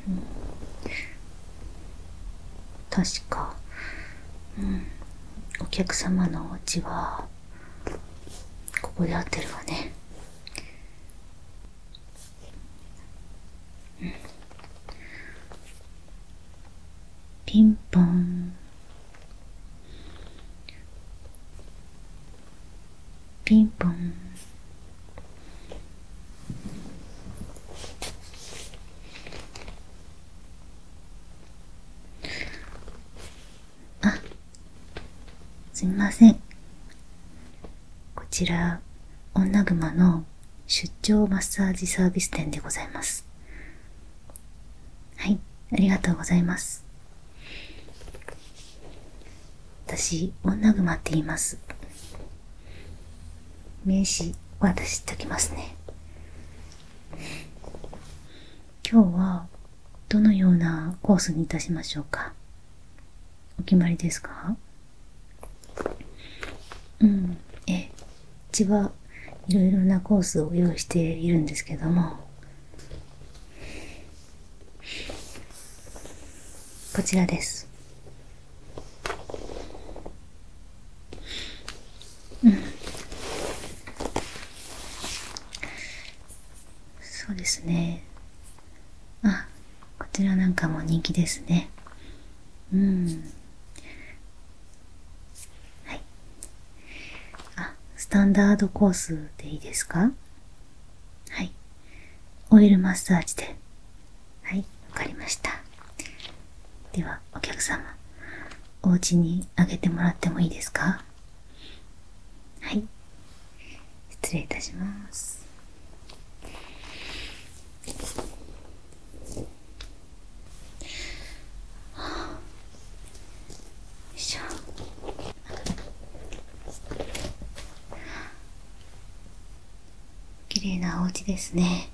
確か、お客様のお家はここで合ってるわね。ピンポンピンポン。あ、すみません。こちら女熊の出張マッサージサービス店でございます。はい、ありがとうございます。私、女熊って言います。名刺渡しておきますね。今日はどのようなコースにいたしましょうか？お決まりですか？うちはいろいろなコースを用意しているんですけども、こちらです。そうですね。あ、こちらなんかも人気ですね。はい。あ、スタンダードコースでいいですか？はい。オイルマッサージで。はい、わかりました。では、お客様、お家にあげてもらってもいいですか？はい。失礼いたします。よいしょ。綺麗なお家ですね。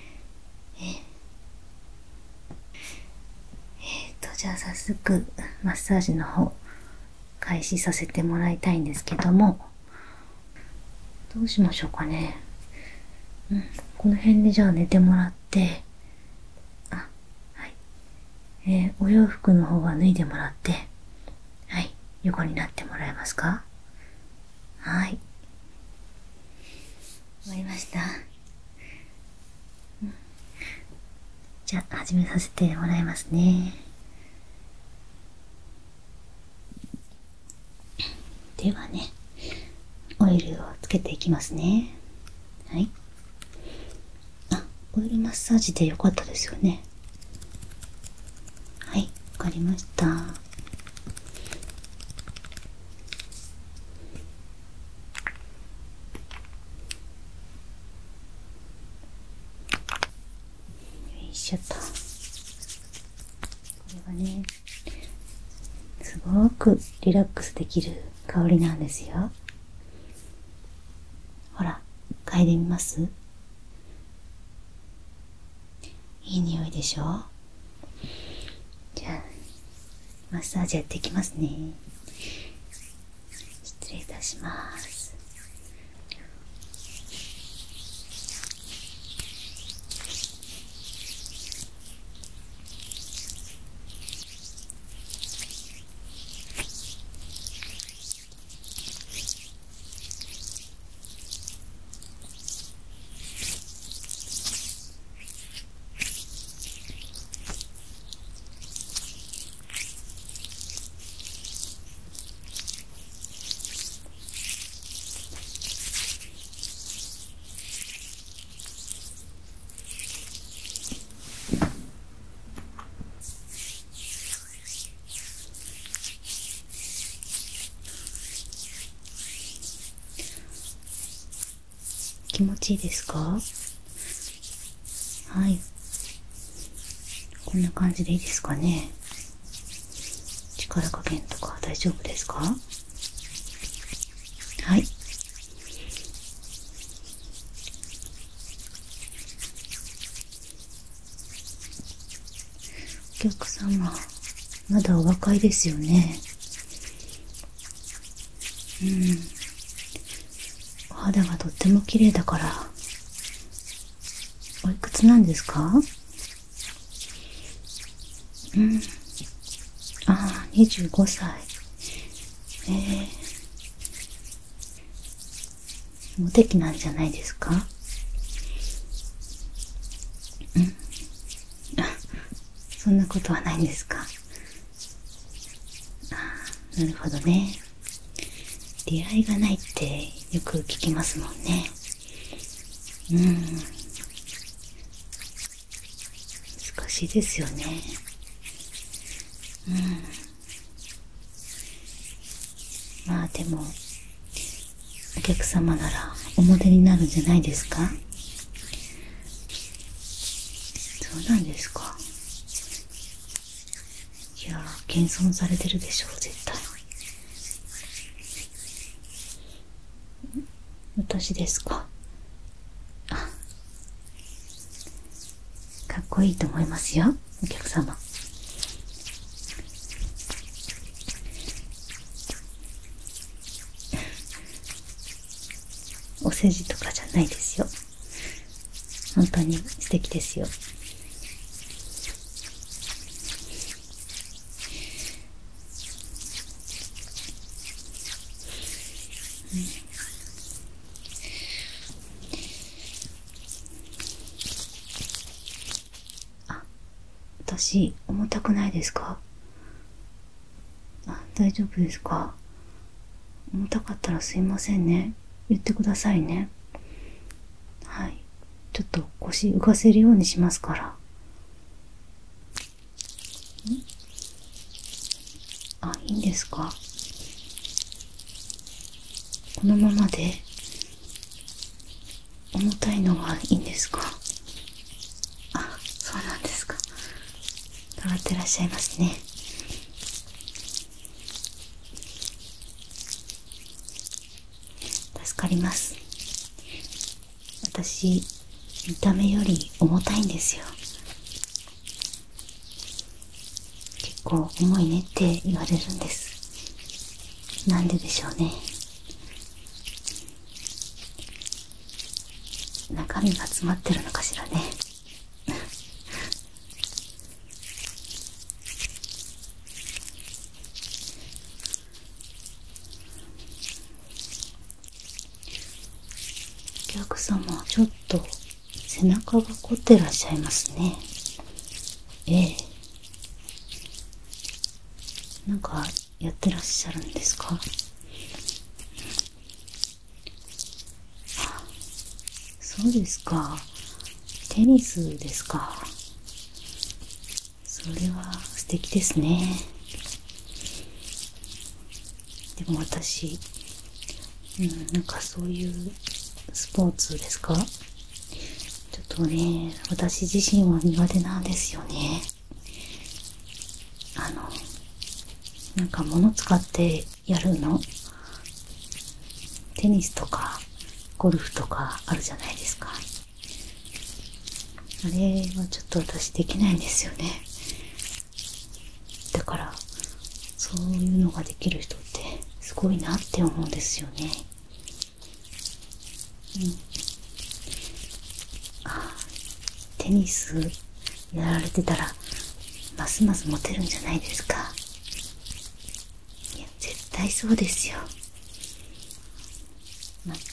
じゃあ早速マッサージの方開始させてもらいたいんですけども、どうしましょうかね。この辺でじゃあ寝てもらって、あ、はい。お洋服の方は脱いでもらって、はい、横になってもらえますか？はい。終わりました。じゃあ始めさせてもらいますね。ではね、オイルをつけていきますね。はい。あ、オイルマッサージでよかったですよね。はい、わかりました。よいしょっと。これはね、すごくリラックスできる香りなんですよ。ほら、嗅いでみます？いい匂いでしょ？じゃあマッサージやっていきますね。失礼いたします。気持ちいいですか？はい。こんな感じでいいですかね。力加減とか大丈夫ですか？はい。お客様、まだお若いですよね。お肌がとっても綺麗だから。おいくつなんですか？ うん。ああ、25歳。無敵なんじゃないですか？うん。そんなことはないんですか？なるほどね。出会いがないってよく聞きますもんね。うん。難しいですよね。うん。まあでも、お客様ならおモデルになるんじゃないですか？そうなんですか。いやー、謙遜されてるでしょう、絶対。私ですか？かっこいいと思いますよ、お客様。お世辞とかじゃないですよ。本当に素敵ですよ。私、重たくないですか？大丈夫ですか？重たかったらすいませんね。言ってくださいね。はい。ちょっと腰浮かせるようにしますから。いいんですか？このままで重たいのがいいんですか？そうなんですか。変わってらっしゃいますね。助かります。私、見た目より重たいんですよ。結構重いねって言われるんです。なんででしょうね。中身が詰まってるのかしらね。お客様、ちょっと背中が凝ってらっしゃいますね。なんかやってらっしゃるんですか？そうですか。テニスですか。それは素敵ですね。でも私、なんかそういうスポーツですか？ちょっとね、私自身は苦手なんですよね。なんか物使ってやるの。テニスとかゴルフとかあるじゃないですか。あれはちょっと私できないんですよね。だからそういうのができる人ってすごいなって思うんですよね。テニスやられてたらますますモテるんじゃないですか？いや、絶対そうですよ。また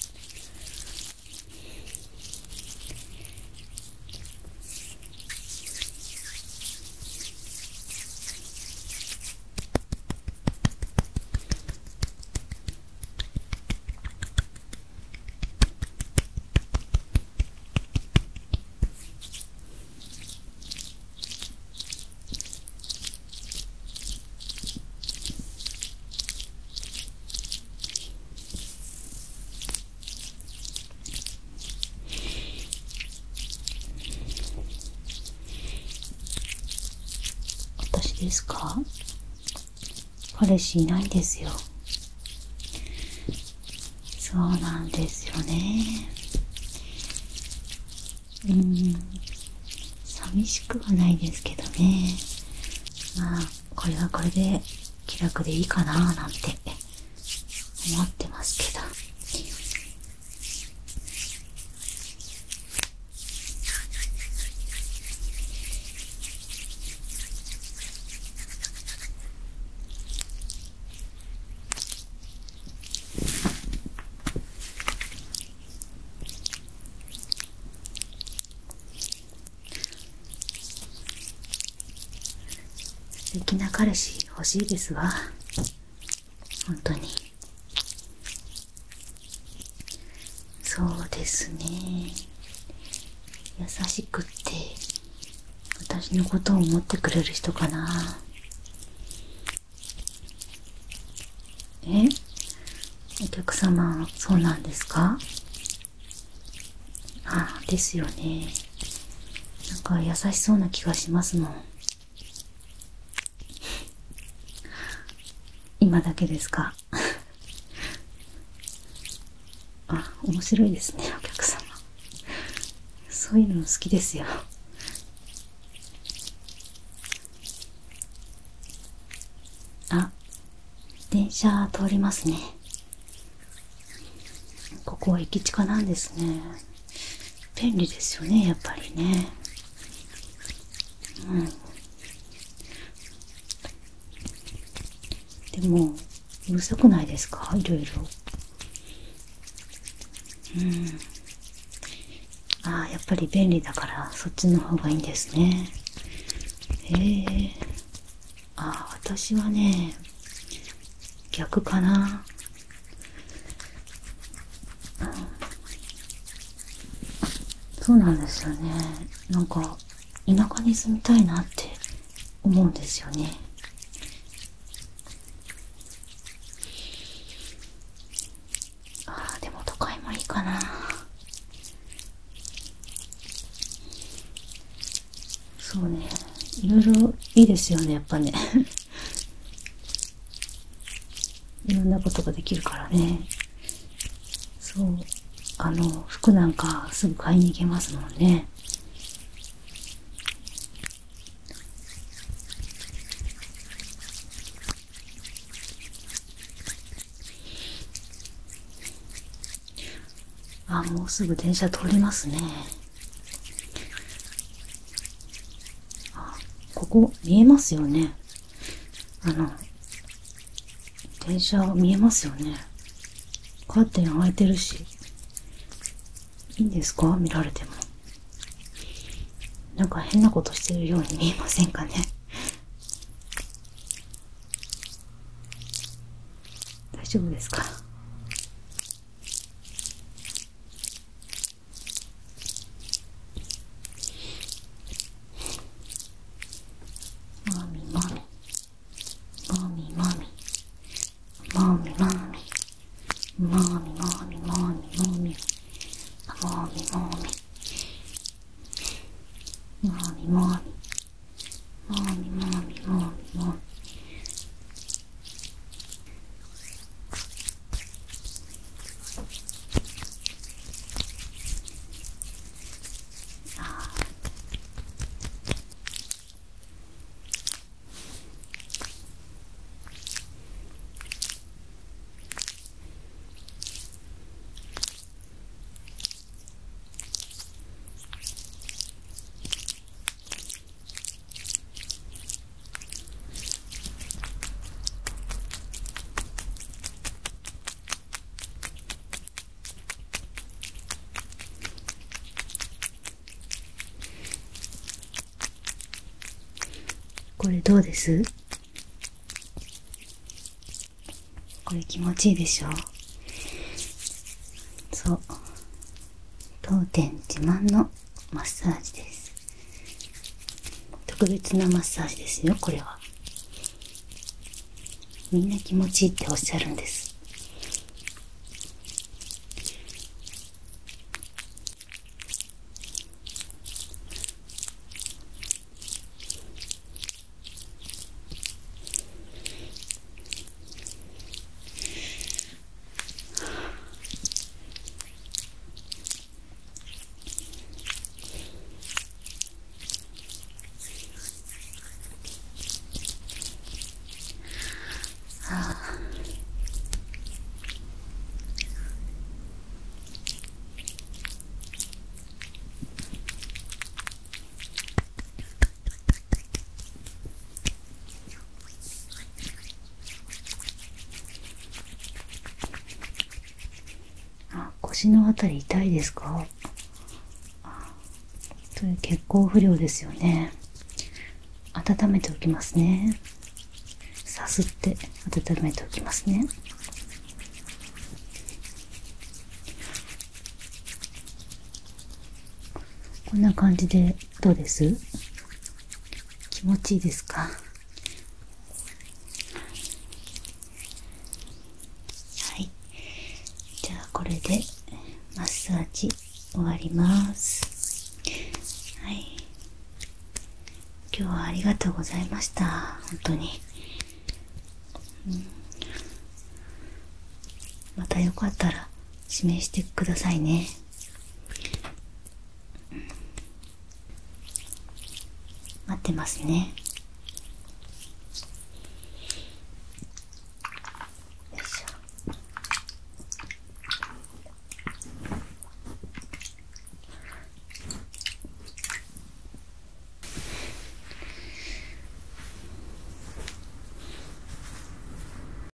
私ですか？彼氏いないんですよ。そうなんですよね。寂しくはないですけどね。まあこれはこれで気楽でいいかななんて思ってますけど。 素敵な彼氏欲しいですわ。本当に。そうですね。優しくって私のことを思ってくれる人かな。お客様、そうなんですか？あ、ですよね。なんか優しそうな気がしますもん。今だけですか？あ、面白いですね、お客様。そういうの好きですよ。あ、電車通りますね。ここは駅近なんですね。便利ですよね、やっぱりね。でもうるさくないですか？いろいろ。ああ、やっぱり便利だからそっちの方がいいんですね。へえ。ああ、私はね、逆かな。そうなんですよね。なんか田舎に住みたいなって思うんですよね。ああ、でも都会もいいかな。そうね、いろいろいいですよね、やっぱね。いろんなことができるからね。そう、服なんかすぐ買いに行けますもんね。あ、もうすぐ電車通りますね。ここ見えますよね。電車見えますよね。カーテン開いてるし。いいんですか？見られても。なんか変なことしてるように見えませんかね？大丈夫ですか？マミマミマミマミマミマミマミマミマミマミマミマミマミマミマミマーミマーミマーミマーミ。これどうです？これ気持ちいいでしょ？そう、当店自慢のマッサージです。特別なマッサージですよ、これは。みんな気持ちいいっておっしゃるんです。腰のあたり痛いですか？それ血行不良ですよね。 温めておきますね。さすって温めておきますね。こんな感じでどうです？気持ちいいですか？はい。じゃあこれでマッサージ終わります。はい。今日はありがとうございました。本当に。またよかったら指名してくださいね。待ってますね。